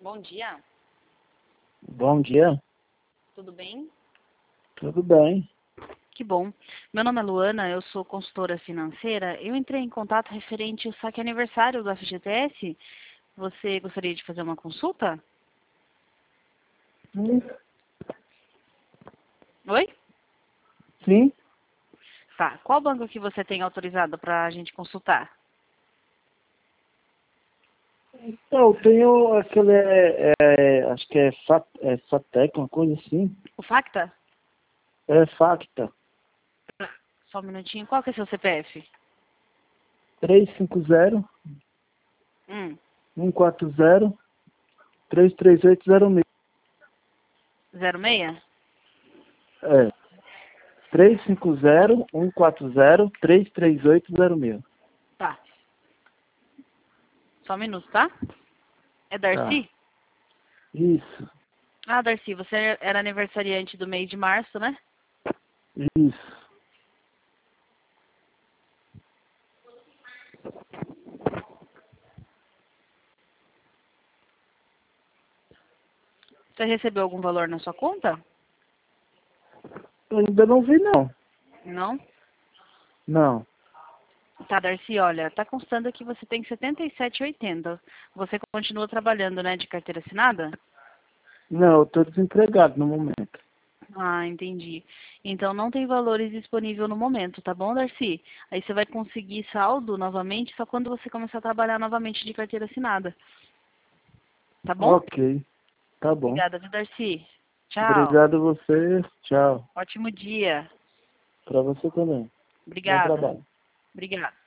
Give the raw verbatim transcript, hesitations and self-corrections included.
Bom dia, Bom dia, tudo bem? tudo bem? Que bom. Meu nome é Luana, eu sou consultora financeira. Eu entrei em contato referente ao saque aniversário do F G T S. Você gostaria de fazer uma consulta? Sim, Oi? sim. Tá. Qual banco que você tem autorizado para a gente consultar? Então, eu tenho aquele, é, é, acho que é, Fa, é Fatec, uma coisa assim. O Facta? É Facta. Só um minutinho. Qual que é seu C P F? três cinco zero, Hum, um quatro zero, três três oito zero seis. zero seis? É, três cinco zero, um quatro zero, três três oito zero seis. Tá. Só um minuto, tá? É Tá, Darcy? isso, Ah, Darcy, você era aniversariante do mês de março, né? isso. Você recebeu algum valor na sua conta? Eu ainda não vi, não. Não? Não, Tá, Darcy, olha, tá constando que você tem setenta e sete e oitenta. Você continua trabalhando, né, de carteira assinada? não, eu tô desempregado no momento. Ah, entendi. Então não tem valores disponível no momento, tá bom, Darcy? Aí você vai conseguir saldo novamente só quando você começar a trabalhar novamente de carteira assinada. Tá bom? Ok, tá bom. Obrigada, viu, Darcy? Tchau. Obrigado a você, tchau. Ótimo dia. Pra você também. Bom Obrigada. trabalho. Obrigada.